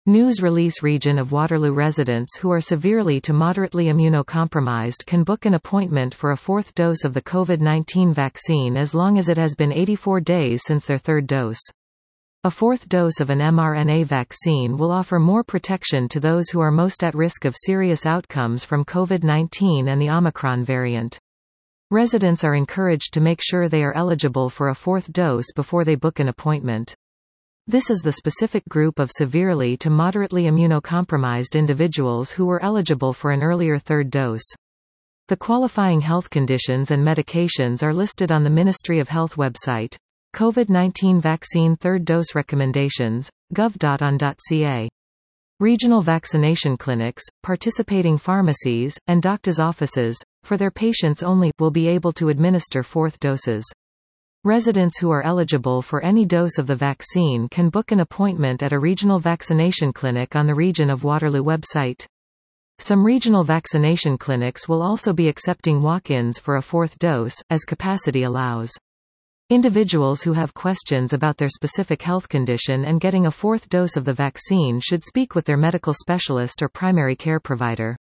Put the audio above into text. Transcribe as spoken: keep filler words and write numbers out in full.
News release region of Waterloo residents who are severely to moderately immunocompromised can book an appointment for a fourth dose of the COVID nineteen vaccine as long as it has been eighty-four days since their third dose. A fourth dose of an mRNA vaccine will offer more protection to those who are most at risk of serious outcomes from COVID nineteen and the Omicron variant. Residents are encouraged to make sure they are eligible for a fourth dose before they book an appointment. This is the specific group of severely to moderately immunocompromised individuals who were eligible for an earlier third dose. The qualifying health conditions and medications are listed on the Ministry of Health website. COVID nineteen vaccine third dose recommendations, gov dot on dot c a. Regional vaccination clinics, participating pharmacies, and doctors' offices, for their patients only, will be able to administer fourth doses. Residents who are eligible for any dose of the vaccine can book an appointment at a regional vaccination clinic on the Region of Waterloo website. Some regional vaccination clinics will also be accepting walk-ins for a fourth dose, as capacity allows. Individuals who have questions about their specific health condition and getting a fourth dose of the vaccine should speak with their medical specialist or primary care provider.